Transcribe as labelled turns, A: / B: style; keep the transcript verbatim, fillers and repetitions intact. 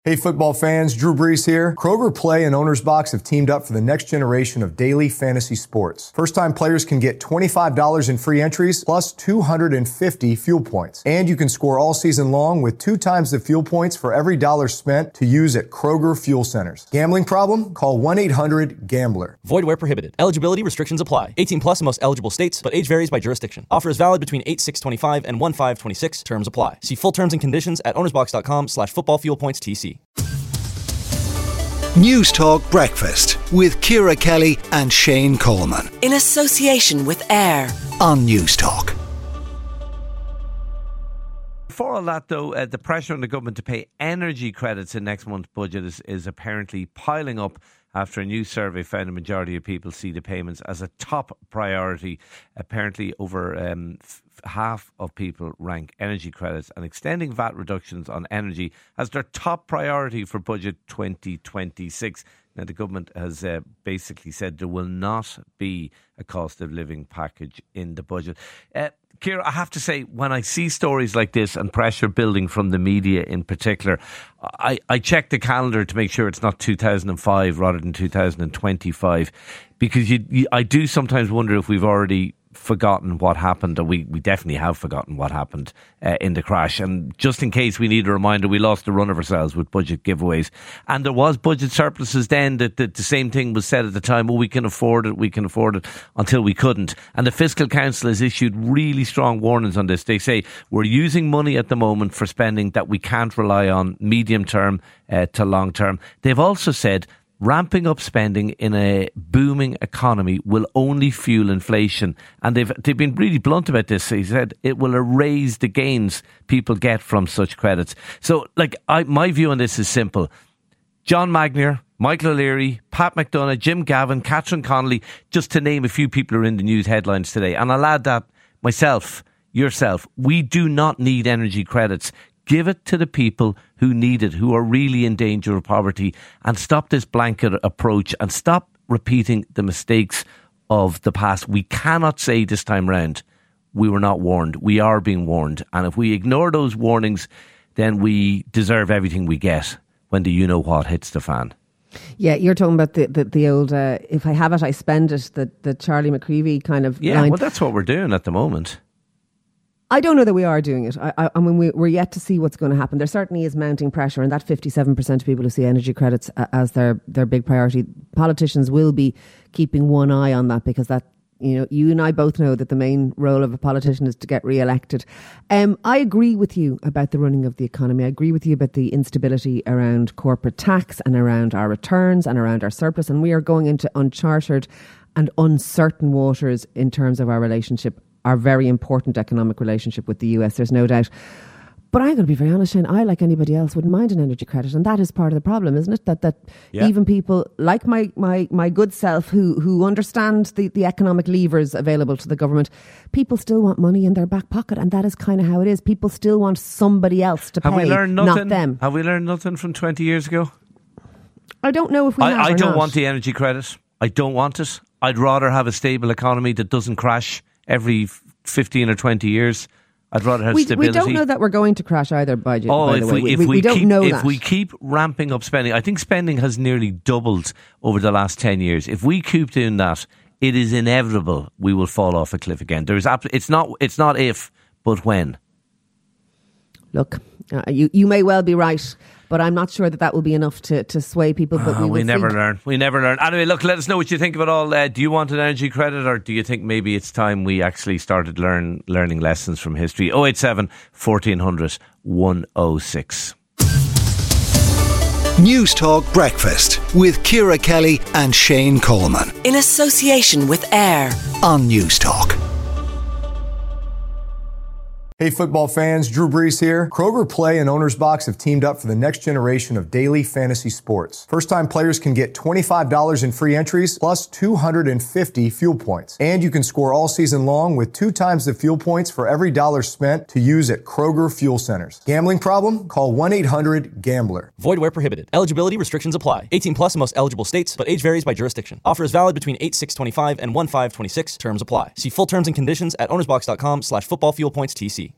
A: Hey football fans, Drew Brees here. Kroger Play and Owner's Box have teamed up for the next generation of daily fantasy sports. First-time players can get twenty-five dollars in free entries plus two hundred fifty fuel points. And you can score all season long with two times the fuel points for every dollar spent to use at Kroger Fuel Centers. Gambling problem? Call one eight hundred gambler.
B: Void where prohibited. Eligibility restrictions apply. eighteen plus in most eligible states, but age varies by jurisdiction. Offer is valid between eight six twenty-five and one five twenty-six. Terms apply. See full terms and conditions at ownersbox.com slash football fuel points TC.
C: News Talk Breakfast with Ciara Kelly and Shane Coleman.
D: In association with AIR
C: on News Talk.
E: For all that, though, uh, the pressure on the government to pay energy credits in next month's budget is, is apparently piling up after a new survey found a majority of people see the payments as a top priority. Apparently, over um, f- half of people rank energy credits and extending V A T reductions on energy as their top priority for budget twenty twenty-six. Now, the government has uh, basically said there will not be a cost of living package in the budget. Uh, Ciara, I have to say, when I see stories like this and pressure building from the media in particular, I, I check the calendar to make sure it's not two thousand five rather than two thousand twenty-five, because you, you, I do sometimes wonder if we've already forgotten what happened, or we, we definitely have forgotten what happened uh, in the crash. And just in case we need a reminder, we lost the run of ourselves with budget giveaways. And there was budget surpluses then that, that the same thing was said at the time, oh, we can afford it, we can afford it, until we couldn't. And the Fiscal Council has issued really strong warnings on this. They say we're using money at the moment for spending that we can't rely on medium term uh, to long term. They've also said ramping up spending in a booming economy will only fuel inflation. And they've they've been really blunt about this. He said it will erase the gains people get from such credits. So, like, I, my view on this is simple. John Magnier, Michael O'Leary, Pat McDonough, Jim Gavin, Catherine Connolly, just to name a few people who are in the news headlines today. And I'll add that myself, yourself, we do not need energy credits. Give it to the people who need it, who are really in danger of poverty, and stop this blanket approach and stop repeating the mistakes of the past. We cannot say this time round we were not warned. We are being warned. And if we ignore those warnings, then we deserve everything we get when the you-know-what hits the fan.
F: Yeah, you're talking about the the, the old, uh, if I have it, I spend it, the, the Charlie McCreevy kind of
E: Yeah,
F: line.
E: well, that's what we're doing at the moment.
F: I don't know that we are doing it. I, I, I mean, we, we're yet to see what's going to happen. There certainly is mounting pressure, and that fifty-seven percent of people who see energy credits as their, their big priority, politicians will be keeping one eye on that, because that, you know, you and I both know that the main role of a politician is to get re-elected. Um, I agree with you about the running of the economy. I agree with you about the instability around corporate tax and around our returns and around our surplus, and we are going into uncharted and uncertain waters in terms of our relationship, our very important economic relationship with the U S, there's no doubt. But I'm going to be very honest, Shane, I, like anybody else, wouldn't mind an energy credit. And that is part of the problem, isn't it? That that yeah. even people like my, my, my good self who, who understand the, the economic levers available to the government, people still want money in their back pocket. And that is kind of how it is. People still want somebody else to
E: have
F: pay,
E: we learned nothing?
F: Not them.
E: Have we learned nothing from twenty years ago?
F: I don't know if we
E: I,
F: have
E: I
F: or
E: don't
F: not.
E: want the energy credit. I don't want it. I'd rather have a stable economy that doesn't crash every fifteen or twenty years. I'd rather have
F: we,
E: stability.
F: We don't know that we're going to crash either, by,
E: oh,
F: by
E: if
F: the way.
E: We, if
F: we,
E: we,
F: we don't
E: keep,
F: know
E: if
F: that.
E: If we keep ramping up spending, I think spending has nearly doubled over the last ten years. If we keep doing that, it is inevitable we will fall off a cliff again. There is abs- it's not it's not if, but when.
F: Look, uh, you, you may well be right, but I'm not sure that that will be enough to, to sway people. But
E: oh,
F: we,
E: we never
F: see.
E: learn. We never learn. Anyway, look, let us know what you think of it all. Uh, do you want an energy credit, or do you think maybe it's time we actually started learn learning lessons from history? oh eight seven, fourteen hundred, one oh six.
C: News Talk Breakfast with Ciara Kelly and Shane Coleman.
D: In association with AIR
C: on News Talk.
A: Hey football fans, Drew Brees here. Kroger Play and Owner's Box have teamed up for the next generation of daily fantasy sports. First-time players can get twenty-five dollars in free entries plus two hundred fifty fuel points. And you can score all season long with two times the fuel points for every dollar spent to use at Kroger Fuel Centers. Gambling problem? Call one eight hundred gambler.
B: Void where prohibited. Eligibility restrictions apply. eighteen plus in most eligible states, but age varies by jurisdiction. Offer is valid between eight six twenty-five and one five twenty-six. Terms apply. See full terms and conditions at ownersbox.com slash football fuel points TC.